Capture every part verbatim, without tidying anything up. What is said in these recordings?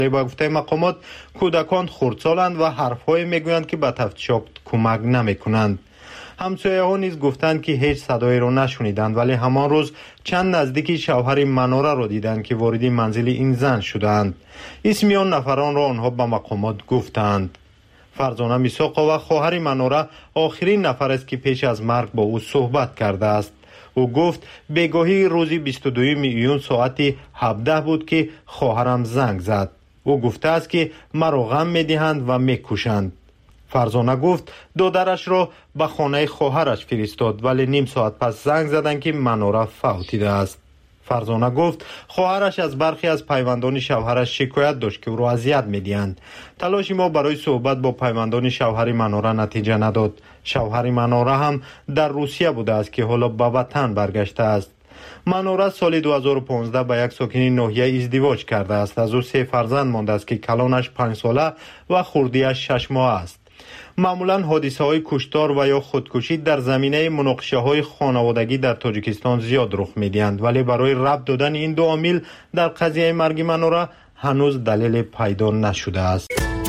با گفته مقامات کودکان خردسالند و حرف‌های میگویند که به تفتیشات کمک نمی‌کنند. همسایه ها نیز گفتند که هیچ صدایی را نشنیدند، ولی همان روز چند نزدیکی شوهر منوره را دیدند که وارد منزل این زن شدند. اسم آن نفران را آنها به مقامات گفتند. فرزانه میساقова خواهر منوره آخرین نفر است که پیش از مرگ با او صحبت کرده است. او گفت بیگاهی روزی بیست و دوم ایون ساعت هفده بود که خواهرم زنگ زد. او گفته است که مرا غم میدهند و میکشند. فرزانه گفت دادرش را به خانه خواهرش فرستاد، ولی نیم ساعت پس زنگ زدند که منوره فوتیده است. فرزانه گفت خواهرش از برخی از پیوندان شوهرش شکایت داشت که او را اذیت می‌دهند. تلاش ما برای صحبت با پیوندان شوهر منوره نتیجه نداد. شوهر منوره هم در روسیه بوده است که حالا به وطن برگشته است. منوره سال دو هزار و پانزده با یک ساکن ناحیه ازدواج کرده است. از او سه فرزند مانده است که کلانش پنج ساله و خردیش شش ماه است. معمولا حادثه های کشتار و یا خودکشی در زمینه مناقشه های خانوادگی در تاجیکستان زیاد رخ میدهند، ولی برای ربط دادن این دو عامل در قضیه مرگ منوره هنوز دلیل پیدا نشده است.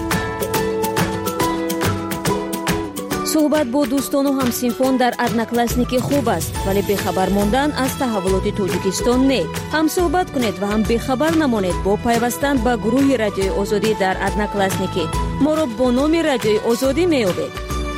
صحبت با دوستان و همسینفان در ادناکلاسنیکی خوب است، ولی بخبر ماندن از تحولات تاجیکستان نه. هم صحبت کنید و هم بخبر نمانید با پیوستن به گروه رادیوی آزادی در ادناکلاسنیکی. ما را با نام رادیوی آزادی می‌یابید.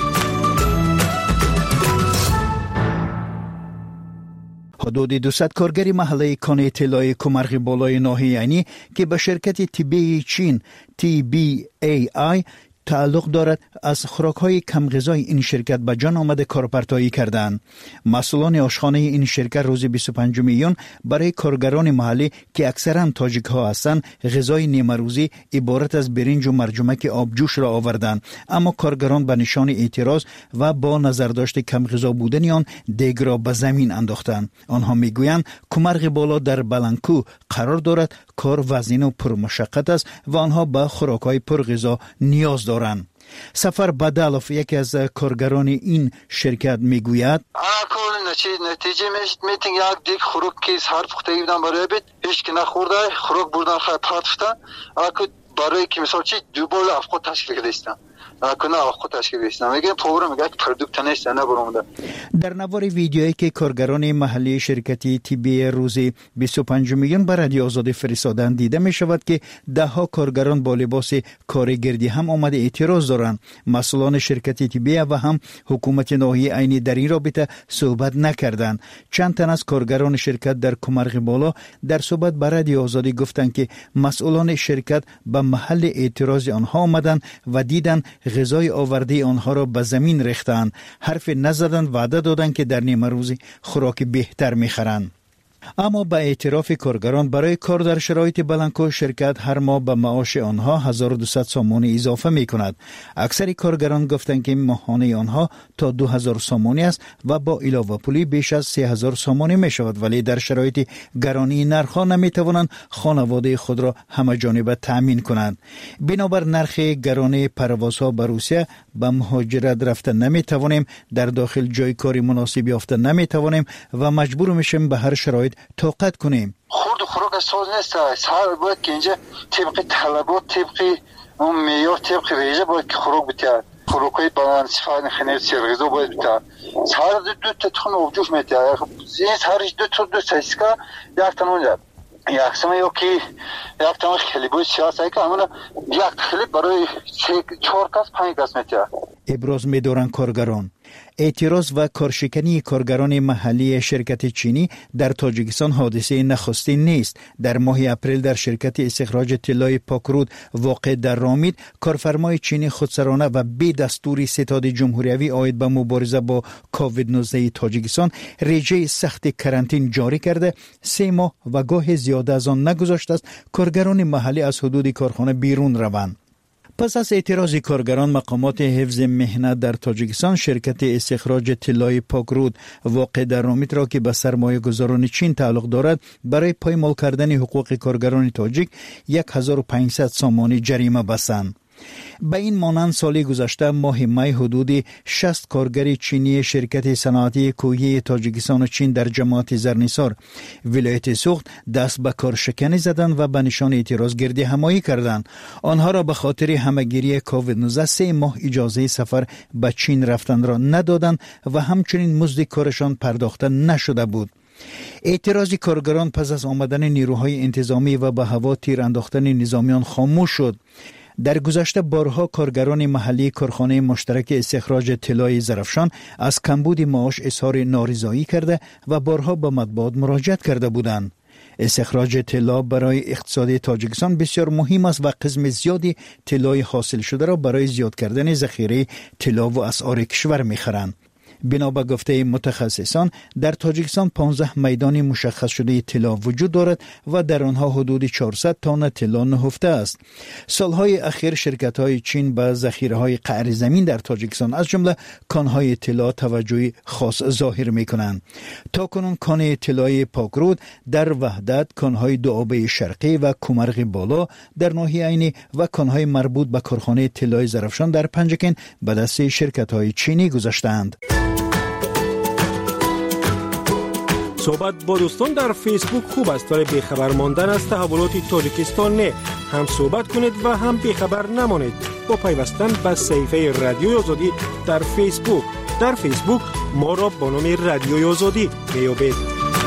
حدود دویست کارگر محله کان اطلاع کمرغ بالای ناحیه عینی که به شرکت طبی چین تی بی ای آی تعلق دارد از خوراک‌های کم غذای این شرکت به جان آمده کارپرتایی کردند. مسئولان آشخانه این شرکت روز بیست و پنجم ایون برای کارگران محلی که اکثرا تاجیک‌ها هستند غذای نیمه روزی عبارت از برنج و مرجمک آبجوش را آوردند، اما کارگران به نشان اعتراض و با نظرداشت کم غذا بودن آن دیگ را به زمین انداختند. آنها میگویند کمرغ بالا در بلنکو قرار دارد، کار وزین و پرمشقت است و آنها به خوراک‌های پرغذا نیاز دارند. سفر بدالوف یکی از کارگران این شرکت میگوید اکل نتیجه میتینگ یک دیگ خوراک که هر پخته بودن برای بیت هیچ که نخورده خوراک بردن خیلی پرتفتن اکل برای که مثال چی دو بال افقو تشکیل کردیستن اکل افقو تشکیل کردیستن میگن پورم میگه پرودوکت نیست نه برامده. در نوار ویدیویی که کارگران محلی شرکتی تیبی روز بیست و پنجم ایون بر رادیو آزادی فرستادند دیده می شود که ده ها کارگران با لباس کارگردی هم آمده اعتراض دارند. مسئولان شرکت تیبی و هم حکومت ناحیه عینی در این رابطه صحبت نکردند. چند تن از کارگران شرکت در کمرغ بالا در صحبت بر رادیو آزادی گفتند که مسئولان شرکت به محل اعتراض آنها آمدند و دیدند غذای آورده آنها را به زمین ریختند. حرف نزدند، وعده دادند که در نیمه روزی خوراک بهتر می‌خرند. اما با اعتراف کارگران برای کار در شرایط بلنکو شرکت هر ماه به معاش آنها هزار و دویست سومانی اضافه می کند. اکثر کارگران گفتند که ماهانه آنها تا دو هزار سومانی است و با علاوه پولی بیش از سه هزار سومانی می شود، ولی در شرایط گرانی نرخ‌ها نمی توانند خانواده خود را همه جانبه تأمین کنند. بنابر نرخ گرانی پروازها به روسیه به مهاجرت رفتن نمی توانیم، در داخل جای کاری مناسب یافته نمی توانیم و مجبور میشیم به هر شرایط طاقت کنیم. خورد و خوراک ساز نیست. هر باید که اینجا طبق طلبات، طبق اون معیار، طبق رژه باید که خوراک بتر. خوراکای بلند صفر خنید سرغذا باید بتر. هر دو دو تا تخم آبجوش میتر. این هر دو تا دو سایسکا یک تن اونجا. یک سمه یا که یک تن خیلی باید سیاستی که همون یک خیلی برای چهار کس پنج کس میتر. ابراز می‌دارند کارگران. اعتراض و کارشکنی کارگران محلی شرکت چینی در تاجیکستان حادثه نخستین نیست. در ماه اپریل در شرکت استخراج طلای پاکرود واقع در رامید کارفرمای چینی خودسرانه و بی دستور ستاد جمهوریوی عاید به مبارزه با کووید نوزده تاجیکستان رژه سخت کرانتین جاری کرده سه ماه و گاه زیاده از آن نگذاشته است کارگران محلی از حدود کارخانه بیرون روند. پس از اعتراض کارگران مقامات حفظ مهنت در تاجیکستان شرکت استخراج طلای پاکرود واقع در رامید را که به سرمایه گذاران چین تعلق دارد برای پایمال کردن حقوق کارگران تاجیک یک هزار و پانصد سومانی جریمه بستند. به این مانند سال گذشته ماه می حدود شصت کارگر چینی شرکت صنعتی کوهی تاجیکستان و چین در جماعت زرنیسار ولایت سوخت دست به کار شکنی زدند و به نشان اعتراض گردی همایی کردند. آنها را به خاطر همهگیری کووید نوزده سه ماه اجازه سفر به چین رفتن را ندادند و همچنین مزد کارشان پرداخته نشده بود. اعتراض کارگران پس از آمدن نیروهای انتظامی و به هوا تیر انداختن نظامیان خاموش شد. در گذشته بارها کارگران محلی کارخانه مشترک استخراج طلای زرافشان از کمبود معاش اظهار نارضایی کرده و بارها به مطبوعات مراجعت کرده بودند. استخراج طلا برای اقتصاد تاجیکستان بسیار مهم است و قسم زیادی طلای حاصل شده را برای زیاد کردن ذخیره طلا و اسعار کشور می‌خرند. بنا به گفته متخصصان در تاجیکستان پانزده میدان مشخص شده طلا وجود دارد و در آنها حدود چهارصد تن طلا نهفته است. سالهای اخیر شرکت‌های چین به ذخیره‌های قعر زمین در تاجیکستان از جمله کان‌های طلا توجه خاص ظاهر می‌کنند. تاکنون کان طلای پاکرود در وحدت، کان‌های دوآبه شرقی و کومرغ بالا در ناحیه عینی و کان‌های مربوط به کارخانه طلای زرافشان در پنجکن به دست شرکت‌های چینی گذاشتند. صحبت با دوستان در فیسبوک خوب است ولی بیخبر ماندن از تحولات تاجیکستان نه. هم صحبت کنید و هم بیخبر نمانید با پیوستن به صفحه رادیوی آزادی در فیسبوک. در فیسبوک ما را با نام رادیوی آزادی بیابید.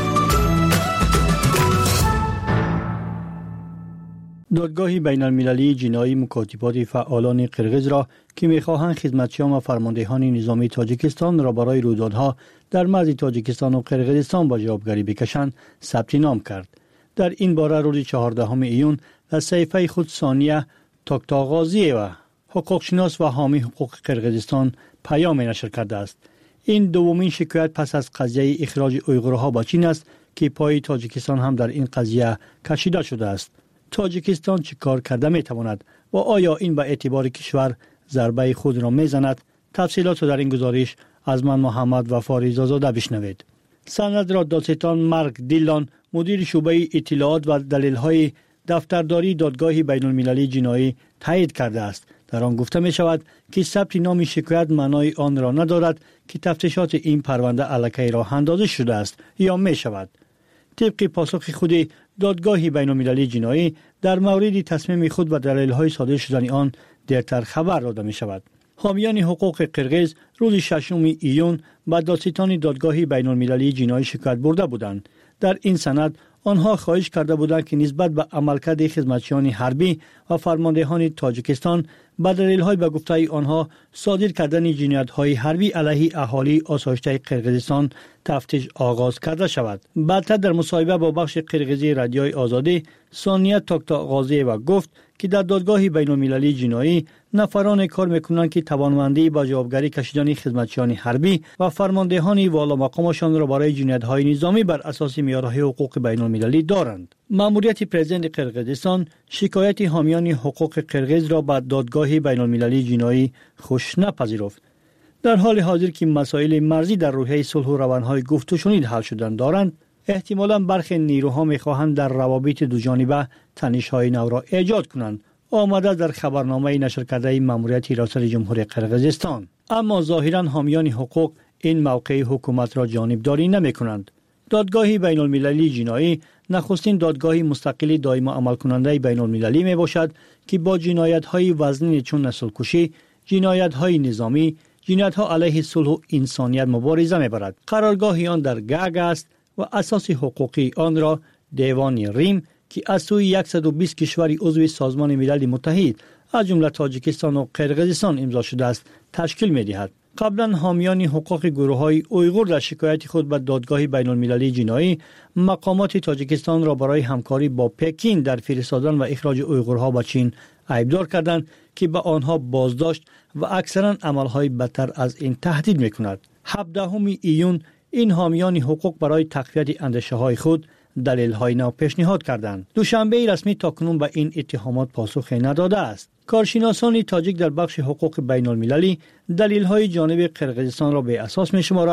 دادگاه بین المللی جنایی مکاتبات فعالان قرقیز را که می‌خواهند خدمتچیان و فرماندهان نظامی تاجیکستان را برای رویدادها در مرز تاجیکستان و قرقیزستان به جوابگری بکشند ثبت نام کرد. در این باره روز چهاردهم ایون در صفحه خود ثانیه تاکتاغازی و حقوقشناس و حامی حقوق قرقیزستان پیام نشر کرده است. این دومین شکایت پس از قضیه اخراج اویغورها به چین است که پای تاجیکستان هم در این قضیه کشیده شده است. تاجیکستان چه کار کرده می تواند و آیا این به اعتبار کشور ضربه خود را می زند؟ تفصیلات در این گزارش از من محمد وفا رضازاده بشنوید. سند را دادستان مارک دیلان مدیر شعبه اطلاعات و دلیل‌های دفترداری دادگاه بین المللی جنایی تایید کرده است. در آن گفته می شود که ثبت نام شکایت معنای آن را ندارد که تفتیشات این پرونده الکی راه اندازی شده است یا می شود. طبق پاسخ خود دادگاه بین المللی جنایی در مورد تصمیم خود و دلایل‌های صادر شدن آن دیرتر خبر داده می شود. حامیان حقوق قرقیز روز ششم ایون به دادستان دادگاه بین المللی جنایی شکایت برده بودند. در این سند آنها خواهش کرده بودند که نسبت به عملکرد خدمتچیان حربی و فرماندهان تاجیکستان به دلیل‌های به گفته آنها صادر کردن جنایت‌های حربی علیه اهالی آسایشته قرقیزستان تفتیش آغاز کرده شود. بعدتر در مصاحبه با بخش قرقیزی رادیوی آزادی ثانیه تاکتاغازی و گفت که در دادگاه بین المللی جنایی نفران کار میکنند که توانمندی با جوابگری کشیدن خدمتچیان حربی و فرماندهان والا مقامشان را برای جنایت‌های نظامی بر اساس معیارهای حقوق بین المللی دارند. ماموریت پرزیدنت قرقیزستان شکایت حامیان حقوق قرقیز را به دادگاه بین المللی جنایی خوش نپذیرفت. در حال حاضر که مسائل مرزی در روحیه صلح و روانهای گفت و شنید حل شدن دارند، احتمالاً برخی نیروها می‌خواهند در روابط دو جانبه تنش‌های نو را ایجاد کنند. آمده در خبرنامه نشر کرده ماموریت ریاست جمهوری قرقیزستان. اما ظاهراً حامیان حقوق این موقع حکومت را جانبداری نمی‌کنند. دادگاه بین المللی جنایی نخستین دادگاه مستقل دائم عمل کننده بین المللی می باشد که با جنایت‌های وزنی چون نسل‌کشی، جنایت‌های نظامی، جنایت‌ها علیه صلح و انسانیت مبارزه می‌برد. قرارگاه آن در گاگ است و اساس حقوقی آن را دیوان ریم که از سوی صد و بیست کشور عضو سازمان ملل متحد از جمله تاجیکستان و قرقیزستان امضا شده است تشکیل می‌دهد. قبلا حامیان حقوق گروه‌های اویغور در شکایت خود به دادگاه بین المللی جنایی مقامات تاجیکستان را برای همکاری با پکین در فرستادن و اخراج اویغورها به چین عیبدار کردند که به آنها بازداشت و اکثرا عملهای بدتر از این تهدید می‌کند. هفدهم ایون این حامیان حقوق برای تقویت اندیشه‌های خود دلیل‌های نو پیشنهاد کردند. دوشنبه رسمی تاکنون به این اتهامات پاسخ نداده است. کارشناسان تاجیک در بخش حقوق بین المللی دلیل‌های جانب قرقیزستان را به اساس می‌شمارند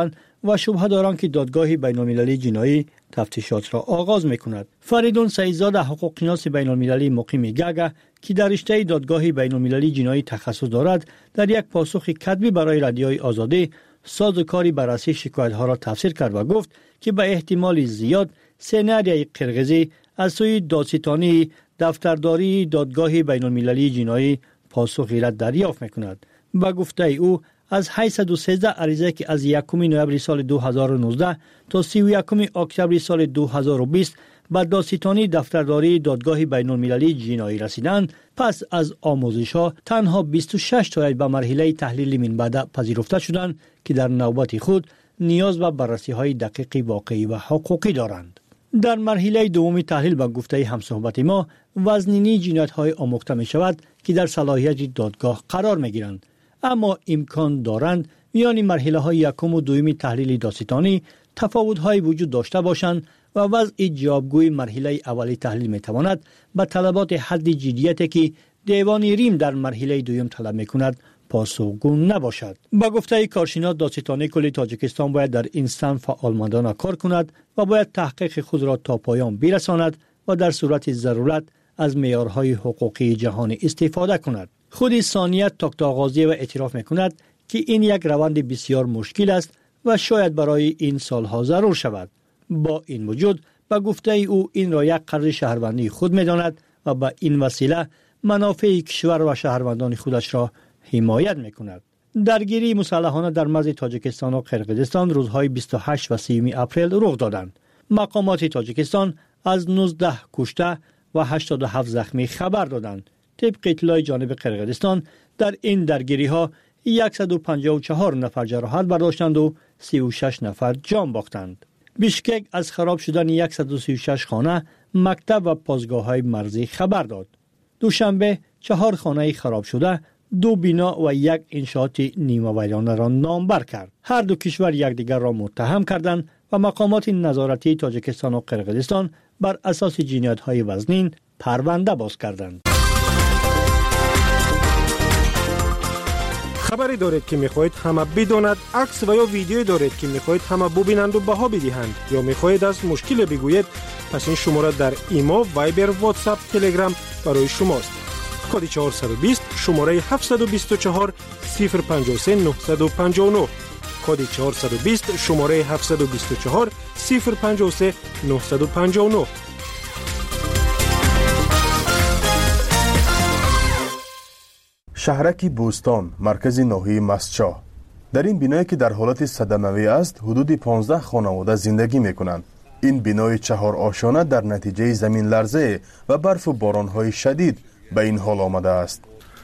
و شبهه دارند که دادگاه بین‌المللی جنایی تفتیشات را آغاز می‌کند. فریدون سعیدزاده حقوق‌شناس بین‌المللی مقیم گاگا که در رشته دادگاه بین‌المللی جنایی تخصص دارد، در یک پاسخ کتبی برای رادیوی آزادی سازوکاری بررسی شکایت‌ها را تفسیر کرد و گفت که به احتمال زیاد سناریوی قرغیزی از سوی دادستانی دفترداری دادگاه بین‌المللی جنایی پاسخی را دریافت می‌کند. با گفته او از هشتصد و سیزده عریضه که از یکم نوامبر سال دو هزار و نوزده تا سی و یکم اکتبر سال دو هزار و بیست به دادستانی دفترداری دادگاه بین‌المللی جنایی رسیدند، پس از آموزش‌ها تنها بیست و شش تایید به مرحله تحلیل من بعد پذیرفته شدند که در نوبت خود نیاز به بررسی‌های دقیق واقعی و حقوقی دارند. در مرحله دوم تحلیل به گفته همصحبت ما وزنینی جنایت‌های آموخته می‌شود که در صلاحیت دادگاه قرار می‌گیرند، اما امکان دارند میان مرحله‌های یکم و دوم تحلیل دادستانی تفاوت‌های وجود داشته باشند و وضع جوابگوی مرحله اولی تحلیل می‌تواند به طلبات حد جدیتی که دیوان ریم در مرحله دوم طلب می‌کند پاسخگو نباشد. با گفته کارشناس دادستانی کل تاجیکستان باید در این صنف فعالمندانه کار کند و باید تحقیق خود را تا پایان برساند و در صورت ضرورت از معیارهای حقوقی جهانی استفاده کند. خود ثانیه تاکتاغازی و اعتراف می‌کند که این یک روند بسیار مشکل است و شاید برای این سالها ضرور شود. با این وجود با گفته او این را یک قرض شهروندی خود می‌داند و با این وسیله منافع کشور و شهروندان خودش را حمایت می‌کند. درگیری مسلحانه در مرز تاجیکستان و قرقیزستان روزهای بیست و هشت و سی اپریل رخ دادند. مقامات تاجیکستان از نوزده کشته و هشتاد و هفت زخمی خبر دادند. طبق اطلاع جانب قرقیزستان در این درگیری‌ها صد و پنجاه و چهار نفر جراحت برداشتند و سی و شش نفر جان باختند. بیشکک از خراب شدن صد و سی و شش خانه، مکتب و پاسگاه‌های مرزی خبر داد. دوشنبه چهار خانه خراب شده، دو بنا و یک انشاءات نیمه ویرانه را نامبر کرد. هر دو کشور یکدیگر را متهم کردند و مقامات نظارتی تاجیکستان و قرقیزستان بر اساس جنایت‌های وزنین پرونده باز کردند. خبری دارید که میخواهید همه بداند، عکس و یا ویدیویی دارید که میخواهید همه ببینند و بها بدهند یا میخواهید از مشکل بگویید، پس این شماره در ایمو، وایبر، واتساپ، تلگرام برای شماست. کد چهارصد و بیست شماره هفتصد و بیست و چهار صفر پنجاه و سه نهصد و پنجاه و نه. کد چهارصد و بیست شماره هفتصد و بیست و چهار صفر پنجاه و سه نهصد و پنجاه و نه. شهرک بوستان، مرکز ناحیه مسچا. در این بینایی که در حالت صدموی است، حدود پانزده خانواده زندگی میکنند. این بینای چهار آشانه در نتیجه زمین لرزه و برف و بارانهای شدید به این حال آمده است.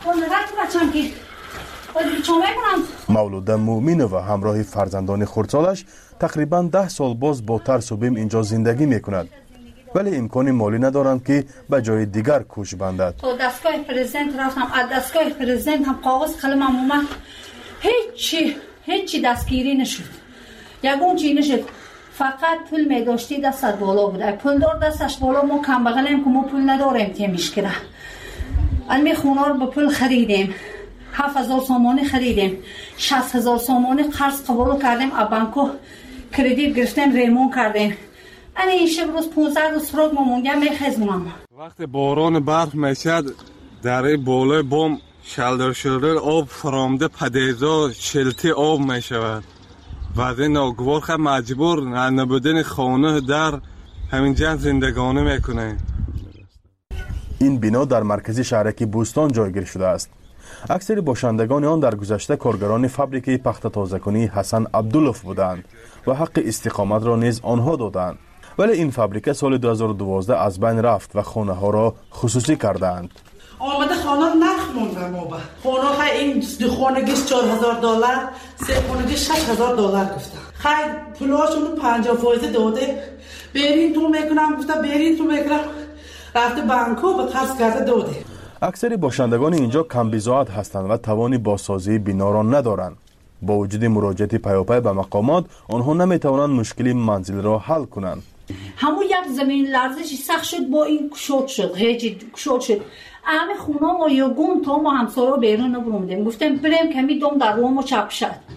مولوده مومینه و همراه فرزندان خردسالش تقریبا ده سال باز با ترس و بیم اینجا زندگی میکند، ولی امکان مالی ندارند که به جای دیگر کوچ بندد. دستگاه پرزیدنت رفتم، از دستگاه پرزیدنت هم کاغذ قلمم اومد، هیچی هیچی دستگیری نشد، یگون چی نشد، فقط پول می داشتی دستت بالا بوده، پول دار دستش بالا، ما کم بغلیم که ما پول نداریم که میشکره. علمی خونه رو با پول خریدیم، هفت هزار سامانی خریدیم، شصت هزار سامانی قرض قبول کردیم، از بانکو کردیت گرفتیم، ریمون کردیم. این این شب روز پونزده روز فروغ ما مونگه میخزمونم. وقتی باران برف میشد در بالای بام شلدر شلدر آب فرامده پدیزا شلتی آب میشود و از این ناگوار خب مجبور نبودن خانه در همین جن زندگانی میکنه. این بنا در مرکزی شهرک بوستان جایگیر شده است. اکثر باشندگان آن در گذشته کارگران فابریکه پخت تازه‌کنی حسن عبداللوف بودند و حق استقامت را نیز آنها دادند، ولی این فابریکه سال دو هزار و دوازده از بین رفت و خانه ها را خصوصی کردند. آمده خانه نرخ مونده ما با خانه این دو خانگیش چهار هزار دلار، سه خانگیش شش هزار دلار گفتن. خیر پولاشون پنجاه فایزه داده، برین تو میکنم، گفته برین تو میکنم، رفته بانکو به قرض کرده داده. اکثر باشندگان اینجا کم بضاعت هستند و توانی بازسازی بنا را ندارند. با وجود مراجعت پیاپی به مقامات، آنها نمیتوانند مشکل منزل را حل کنند. همون یک زمین لرزشی سخت شد، با این شد شد هیچی شد شد. همه خونه ما یگون تا ما همسایه بیرون نبروندیم، گفتیم بریم کمی دوم در روم و چپ شد.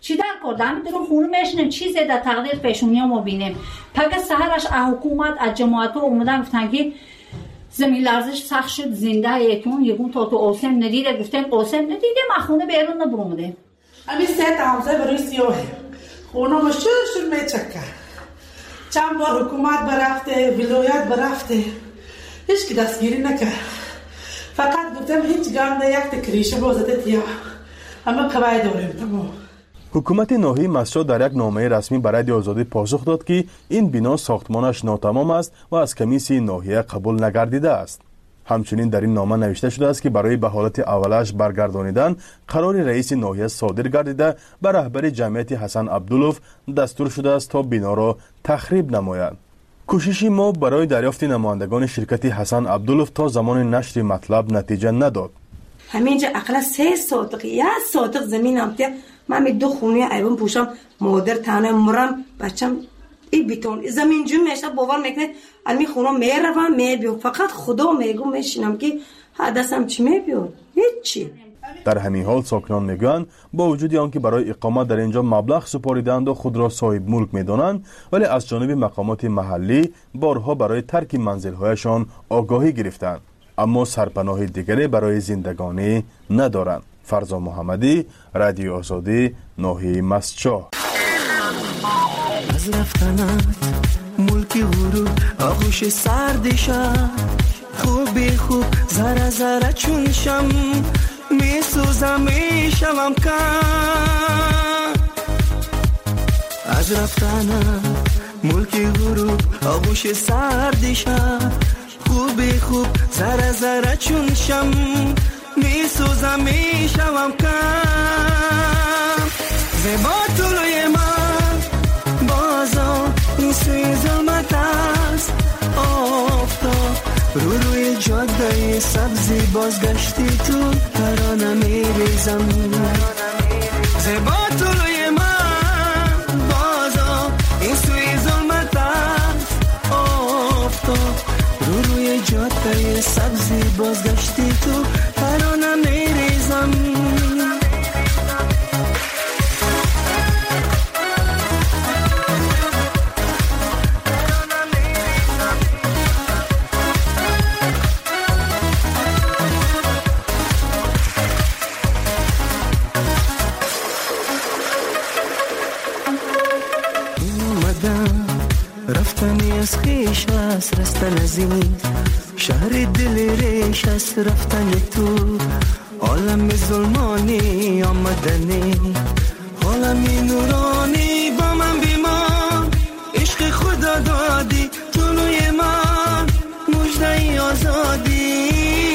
چی در کرده همین درون خونه میشنیم چیزی در تقدیر پیشونی ما بینیم. پگه سهرش حکومت از جماعت ها اومدن گفتن که زمین لرزش سخت شد زنده یکون یکون تا تو آسم ندیده گفتیم آسم ندیده ما خونه بیرون نبرومده. همین سه تامزه برای سیاهه خونه ما شد شد میچکه چند بار حکومت برفته ولایت برفته هیچ که دستگیری نکرد. فقط گفتم هیچ گانده یک تکریشه بازده تیا اما قبعه داریم تمام. حکومت ناحیه مسجد در یک نامه رسمی برای رادیو آزادی پاسخ داد که این بنا ساختمانش ناتمام است و از کمیسی ناحیه قبول نگردیده است. همچنین در این نامه نوشته شده است که برای به حالت اولش برگردانیدن قرار رئیس ناحیه صادر گردیده به رهبر جمعیت حسن عبدالوف دستور شده است تا بنا را تخریب نمایند. کوشش ما برای دریافت نمایندگان شرکت حسن عبدالوف تا زمان نشر مطلب نتیجه نداد. همینجا اقلا سه ساعت یا ساعت زمین امتیه من می دو خونه ایوان پوشم مادر تنه مرم بچم ای بیتون زمین جو میشه باور میکنه المی خونه میروم میبیو فقط خدا میگو میشینم که حدثم چی میبیو هیچی. در همین حال ساکنان میگویند با وجود آنکه برای اقامت در اینجا مبلغ سپاریدند و خود را صاحب ملک میدانند ولی از جانب مقامات محلی بارها برای ترک منزل‌هایشان آگاهی گرفتند اما سرپناه دیگری برای زندگانی ندارند. فرزا محمدی، رادیو آزادی، ناحیه مسجد. از رفتنت ملکی غرور آغوش سرد شد خوبی خوب زره زره چون شم می سوزم می شوم کن. از رفتنت ملکی غرور آغوش سرد شد خوبی خوب زره زره چون شم می سوزم می شوم کم. زیبا طلوی من بازا این سوی ظلمت است آفتاب رو روی جاده سبزی بازگشتی تو ترانه می ریزم. زیبا طلوی من بازا این سوی ظلمت است آفتاب رو روی جاده سبزی بازگشتی تو ترانه می ریزم. رفتنی از خیش است رستن از این شهر دل ریش است رفتن تو عالم ظلمانی آمدنی عالمی نورانی با من بیمان عشق خدا دادی طلوی من مژده آزادی.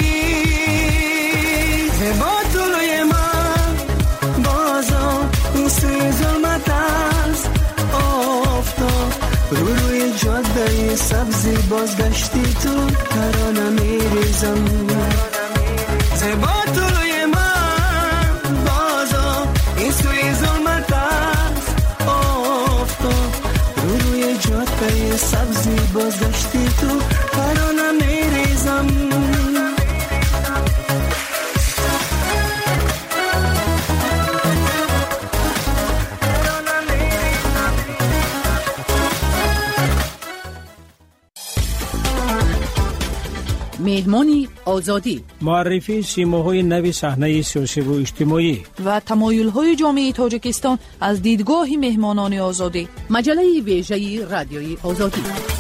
زیبا طلوی من بازا این سوی ظلمت است آفتاب رو روی جاده سبزی بازگشتی تو ترانه می ریزم. زیبا طلوی من بازا این سوی ظلمت است آفتاب رو روی جاده سبزی بازگشتی تو ترانه می ریزم. میدمانی آزادی معرفی سیماهای نوی صحنه سیاسی و اجتماعی و تمایل‌های جامعه تاجیکستان از دیدگاه مهمانان آزادی. مجله ویژه رادیوی آزادی.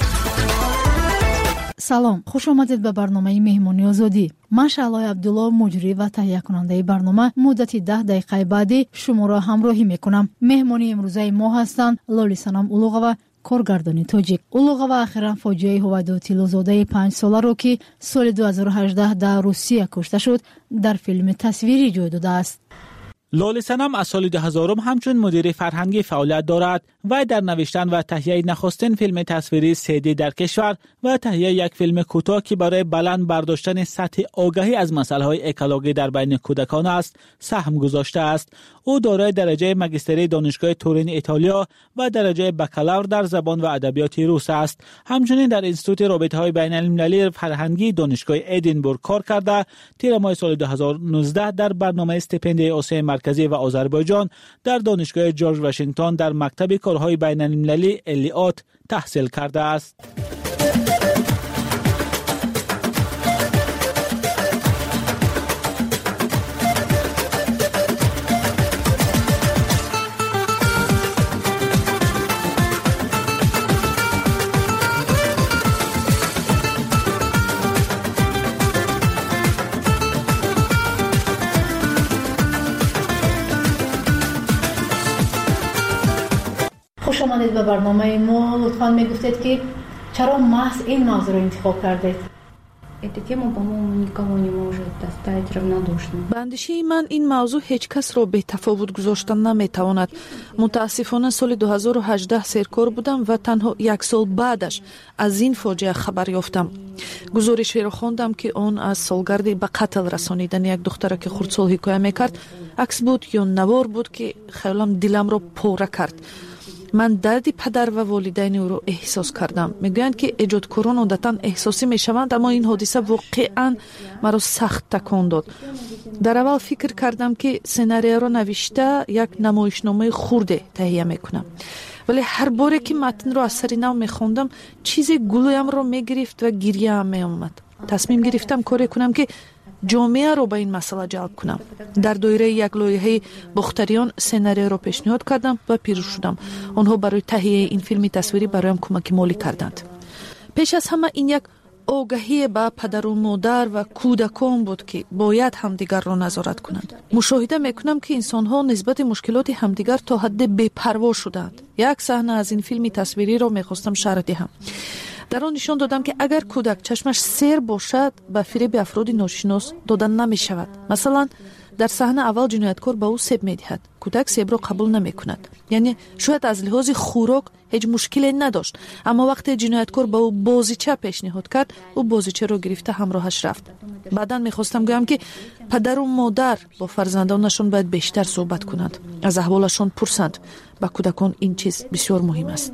سلام، خوش آمدید به برنامه مهمانی آزادی. من شعلای عبدالله مجری و تهیه کننده برنامه مدت ده دقیقه بعدی شما را همراهی میکنم. مهمانی امروزه ما هستند لالی سنم اولوغова کارگردانی تاجیک. اولوغова اخیراً فاجعه هویدا تیلوزاده پنج ساله را که سال دو هزار و هجده در روسیه کشته شد در فیلم تصویری جای داده است. لالی سنم از سال دو هزار همچون مدیر فرهنگی فعالیت دارد و در نوشتن و تهیه نخستین فیلم تصویری سه دی در کشور و تهیه یک فیلم کوتاه که برای بلند برداشتن سطح آگاهی از مسائل اکولوژی در بین کودکان است سهم گذاشته است. او دارای درجه ماجستری دانشگاه تورین ایتالیا و درجه بکالور در زبان و ادبیات روس است. همچنین در انستیتوت رابطه‌های بین‌المللی فرهنگی دانشگاه ادینبورگ کار کرده. تیر ماه سال دو هزار و نوزده در برنامه استیپندیای آسیا مرکزی و آذربایجان در دانشگاه جورج واشنگتن در مکتب کارهای بین المللی الیات تحصیل کرده است. خوش آمدید به برنامه ما. لطفاً میگفتید که چرا محض این موضوع رو انتخاب کردید؟ Эта тема, по-моему, никого не может оставить равнодушным. به اندیشه من این موضوع هیچ کس را بی تفاوت گذاشتن نمیتواند. متاسفانه سال دو هزار و هجده سرکار بودم و تنها یک سال بعدش از این فاجعه خبر یافتم. گزارشی را خواندم که آن از سالگرد به قتل رسانیدن یک دختر که خردسال حکایت میکرد. عکس بود یا نوار بود که خیالم دلم را پاره کرد. من درد پدر و والدین او را احساس کردم. میگویند که ایجادکاران عادتاً احساسی میشوند، اما این حادثه واقعاً مرا سخت تکان داد. در اول فکر کردم که سناریو را نوشته یک نمایشنامه خرد تهیه میکنم، ولی هر باره که متن را از سر نو میخوندم چیزی گلویم را میگرفت و گریه هم میآمد. تصمیم گرفتم کاری کنم که جامعه را به این مسئله جلب کنم. در دایره یک لایحه بختریان سناریو را پیشنهاد کردم و پیروز شدم. آنها برای تهیه این فیلم تصویری برایم کمک مالی کردند. پیش از همه این یک آگاهی به پدر و مادر و کودکان بود که باید همدیگر را نظارت کنند. مشاهده میکنم که انسانها نسبت مشکلات همدیگر تا حد بی‌پروا شدند. یک صحنه از این فیلم تصویری را میخواستم شرح دهم. در آن نشان دادم که اگر کودک چشمش سیر باشد به فریب افراد ناشناس دادن نمی شود. مثلا در صحنه اول جنایتکار به او سیب می دهد. کودک سیب را قبول نمی کند. یعنی شاید از لحاظ خوراک هیچ مشکلی نداشت، اما وقتی جنایتکار به او بازیچه پیشنهاد کرد، او بازیچه را گرفته همراهش رفت. بعداً می‌خواستم گویم که پدر و مادر با فرزندانشان باید بیشتر صحبت کنند، از احوالشان پرسند. با کودکان این چیز بسیار مهم است.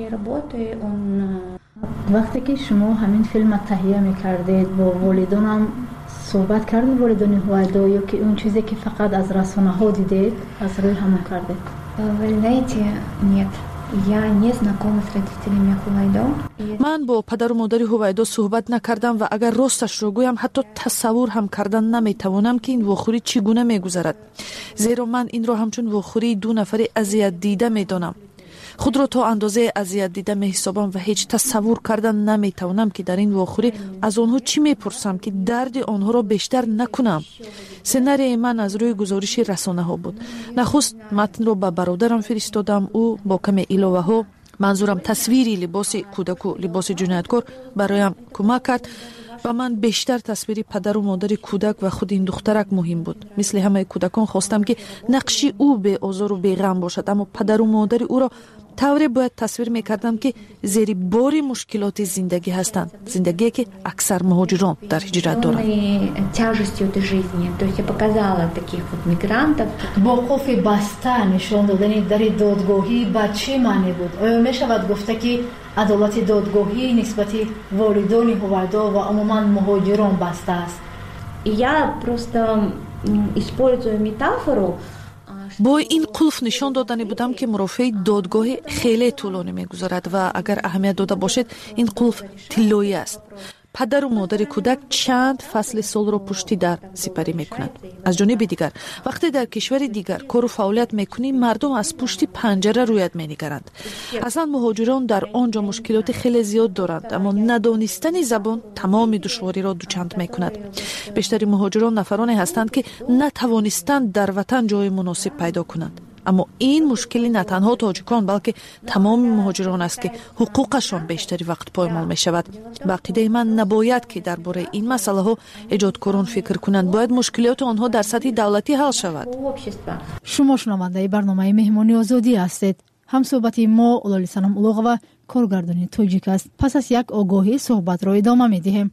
وقتی که شما همین فیلم تهیه می‌کردید با والدانم صحبت کردید، والدان هویدا، یا که اون چیزی که فقط از رسانه‌ها دیدید از روی همون کردید؟ Вы знаете, нет. Я не знакома с родителями Хувайдо. من با پدر و مادر هویدا صحبت نکردم و اگر راستش رو گویم حتی تصور هم کردن نمیتوانم که این واخوری چگونه میگذرد، زیرا من این را همچون واخوری دو نفر اذیت دیده میدانم. خود را تا اندازه اذیت دیده می حسابم و هیچ تصور کردن نمی توانم که در این واخوری از آنها چی می پرسم که درد آنها را بیشتر نکنم. سناریوی من از روی گزارش رسانه ها بود. نخست متن را به برادرم فرستادم. او با کمی علاوه ها، منظورم تصویری لباس کودک و لباس جنایتکار، برایم کمک کرد و من بیشتر تصویری پدر و مادر کودک و خود این دخترک مهم بود. مثل همه کودکان خواستم که نقشی او به آزار و بیغم باشد، اما پدر و مادر او را طوری باید تصویر میکردم که زیر بار مشکلات زندگی هستند، زندگی که اکثر مهاجران در هجرت دارند. با قفل بسته نشان دادن در دادگاهی به چه معنی بود؟ آیا می شود گفته که عدالت دادگاهی نسبت والدان هویدا و عموما مهاجران بسته است؟ Я просто использую метафору. با این قلف نشان دادنی بودم که مرافع دادگاه خیلی طولانی میگذارد و اگر اهمیت داده باشد این قلف طلایی است. پدر و مادر کودک چند فصل سال را پشتی در سپری میکنند. از جانب دیگر وقتی در کشور دیگر کار و فعالیت میکنی، مردم از پشت پنجره رویت مینگرند. اصلا مهاجران در آنجا مشکلات خیلی زیاد دارند، اما ندانستن زبان تمام دشواری را دوچند میکند. بیشتر مهاجران نفرانی هستند که نتوانستند در وطن جای مناسب پیدا کنند. اما این مشکلی نه تنها تاجیکان بلکه تمام مهاجران است که حقوقشان بیشتری وقت پایمال می شود. با عقیده من نباید که درباره این مسئله ها ایجادکاران فکر کنند، باید مشکلات آنها در سطح دولتی حل شود. شما شنونده برنامه مهمانی آزادی هستید. هم صحبت ما اولال سنم اولوغ کارگردانی تاجیک است. پس از یک آگاهی صحبت را ادامه می دهیم.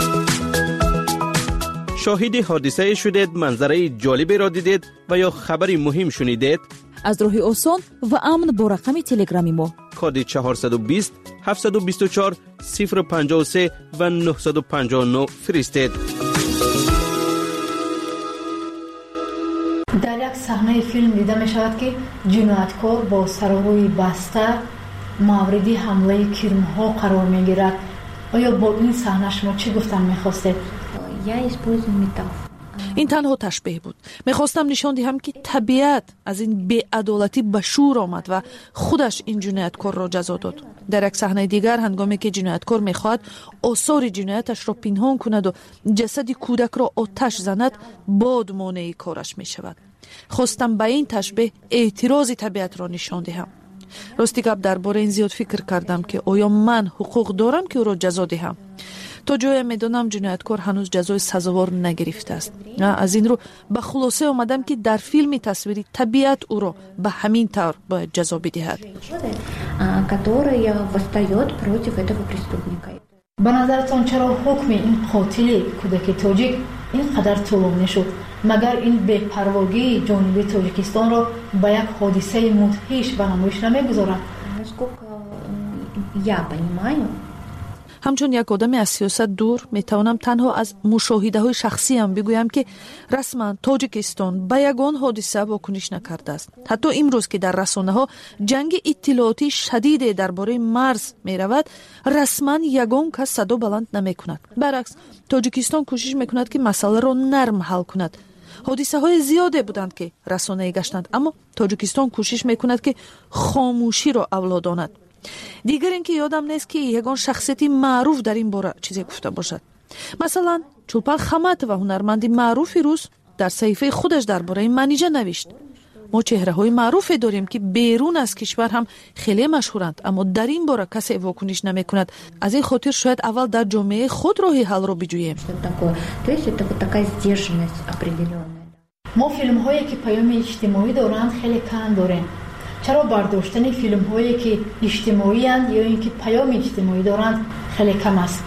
شاهد حادثه شدید، منظره جالبی را دیدید و یا خبری مهم شنیدید؟ از راه آسان و امن با رقم تلگرامی ما کد چهارصد و بیست هفتصد و بیست و چهار صفر پنجاه و سه و نهصد و پنجاه و نه فرستید. در یک صحنه فیلم دیده می شود که جنایتکار با سر و روی بسته مورد حمله کرم‌ها قرار می گیرد. آیا با این صحنه شما چی گفتن می خواستید؟ این تنها تشبیه بود. میخواستم نشان دهم که طبیعت از این بی‌عدالتی به شور آمد و خودش این جنایتکار را جزا داد. در یک صحنه دیگر هنگامی که جنایتکار میخواهد آثار جنایتش را پنهان کند و جسد کودک را آتش زند، باد مانع کارش میشود. خواستم به این تشبیه اعتراض طبیعت را نشان دهم. راستی گپ درباره این زیاد فکر کردم که آیا من حقوق دارم که او را جزا دهم. تا جایی میدونم جنایتکار هنوز جزای سزاوار نگرفته است. از این رو به خلاصه آمدم که در فیلم تصویری طبیعت او را به همین طور باید جزا بدهد. به نظرتان چرا حکم این قاتل کودک تاجیک اینقدر طولانی شد؟ مگر این بی‌پرواگی جانب تاجیکستان را به یک حادثه مدهش به نمایش نمیگذارد؟ همچون یک آدم از سیاست دور میتوانم تنها از مشاهده های شخصی هم بگویم که رسما تاجیکستان به یگان حادثه واکنش نکرده است. حتی امروز که در رسانه ها جنگ اطلاعاتی شدید درباره مرز می رود، رسما یگان کس صدا بلند نمی کند. برعکس تاجیکستان کوشش می کند که مسئله را نرم حل کند. حادثه های زیاده بودند که رسانه گشتند، اما تاجیکستان کوشش می کند که خاموشی را اولاداند. دیگر اینکه یادم نیست که یگان شخصیتی معروف در این باره چیزی گفته باشد. مثلا چولپان خمات و هنرمندی معروفی روز در صحیفه خودش درباره منیژه نوشت: ما چهره های معروفی داریم که بیرون از کشور هم خیلی مشهورند، اما در این باره کسی واکنش نمی کند. از این خاطر شاید اول در جامعه خود راه حل را بجوییم. ما فیلم هایی که پیام اجتماعی دارند خیلی کم داریم. چرا برداشتن فیلم هایی که اجتماعی اند یا اینکه پیام اجتماعی دارند خیلی کم است؟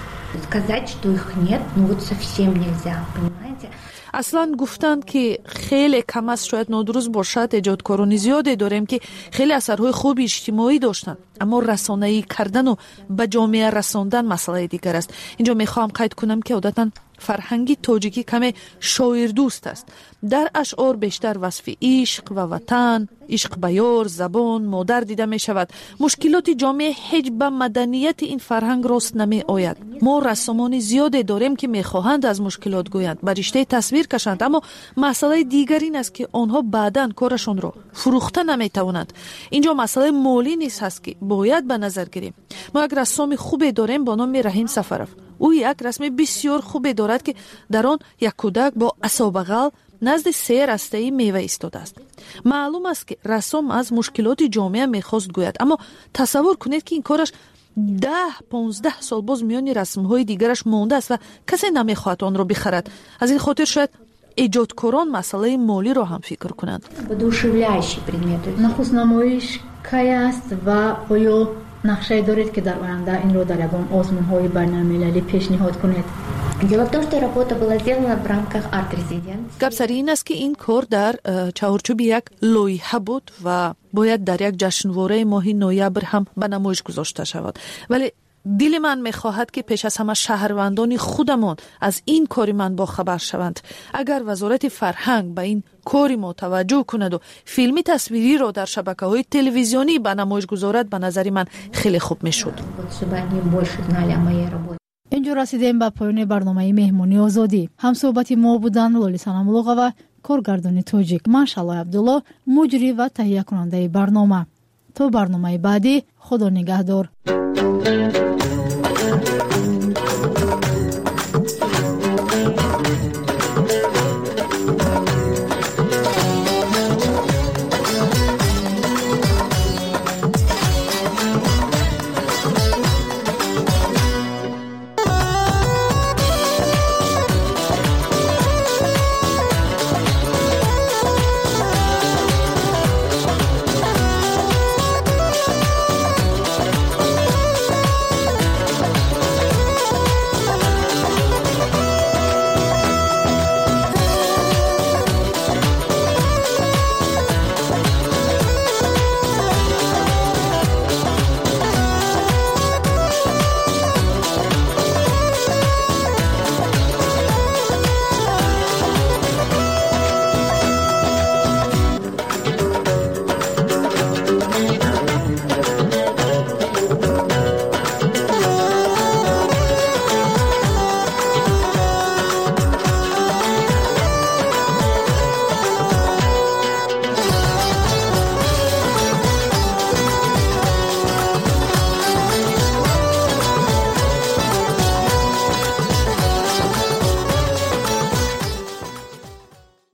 اصلا گفتند که خیلی کم است شاید نادرست باشد. ایجادکاران زیادی داریم که خیلی اثرهای خوب اجتماعی داشتند، اما رسانه‌ای کردن و به جامعه رساندن مسئله دیگر است. اینجا میخوام قید کنم که عادتاً فرهنگی تاجیکی کمی شاعر دوست است. در اشعار بیشتر وصف عشق و وطن، عشق به یار، زبان، مادر دیده می شود. مشکلات جامعه هیچ به مدنیت این فرهنگ راست نمی آید. ما رسامان زیادی داریم که می خواهند از مشکلات گویند، به رشته تصویر کشند، اما مسئله دیگر این است که آنها بعداً کارشون را فروخته نمی توانند. اینجا مسئله مالی نیست هست که باید به نظر گیریم. ما یک رسام خوبی داریم با نام رحیم سفرов. او یک رسم بسیار خوبی دارد که در آن یک کودک با عصا بغل نزد سه رسته میوه ایستاده است. معلوم است که رسام از مشکلات جامعه میخواست گوید، اما تصور کنید که این کارش ده پانزده سال باز میان رسمهای دیگرش مانده است و کسی نمیخواهد آن را بخرد. از این خاطر شاید ایجادکاران مسئله مالی را هم فکر کنند. نخست نمایش کی است و آیا نقشه دارید که در آینده این رو در یگان آزمون‌های بین‌المللی پیشنهاد کنید؟ گپ سر این است که این کار در چهارچوب یک لایحه بود و باید در یک جشنواره ماه نوامبر هم به نمایش گذاشته شود. ولی دل من میخواهد که پیش از همه شهروندان خودمان از این کار من با خبر شوند. اگر وزارت فرهنگ به این کاری ما توجه کند و فیلمی تصویری را در شبکه‌های تلویزیونی به نمایش گذارد، به نظر من خیلی خوب میشد. اینجا رسیدیم به پایان برنامه مهمونی آزادی. هم صحبت ما بودن لالی صنم‌الوغ و کارگردان تاجیک. من شالای عبدالله، مجری و تهیه کننده برنامه. تا برنامه بعدی، خدا نگهدار.